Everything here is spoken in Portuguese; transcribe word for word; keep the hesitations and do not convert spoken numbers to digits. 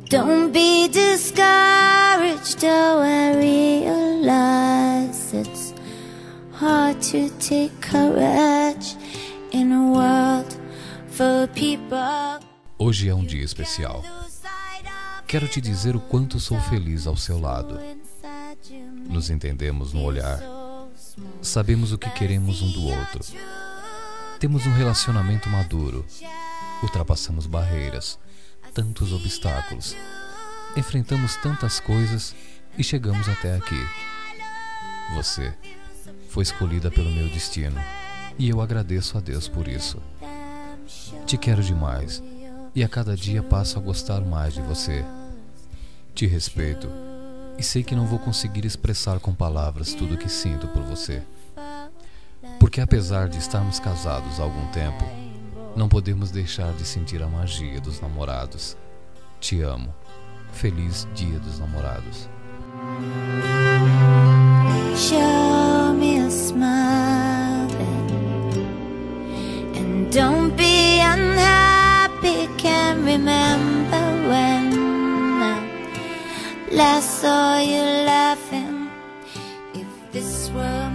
Don't be discouraged, though I realize it's hard to take courage in a world full of people. Hoje é um dia especial. Quero te dizer o quanto sou feliz ao seu lado. Nos entendemos no olhar. Sabemos o que queremos um do outro. Temos um relacionamento maduro. Ultrapassamos barreiras, tantos obstáculos. Enfrentamos tantas coisas e chegamos até aqui. Você foi escolhida pelo meu destino e eu agradeço a Deus por isso. Te quero demais e a cada dia passo a gostar mais de você. Te respeito e sei que não vou conseguir expressar com palavras tudo o que sinto por você. Porque apesar de estarmos casados há algum tempo, não podemos deixar de sentir a magia dos namorados. Te amo. Feliz Dia dos Namorados. Show me a smile and don't be unhappy. Can't remember when I last saw you laughing. If this were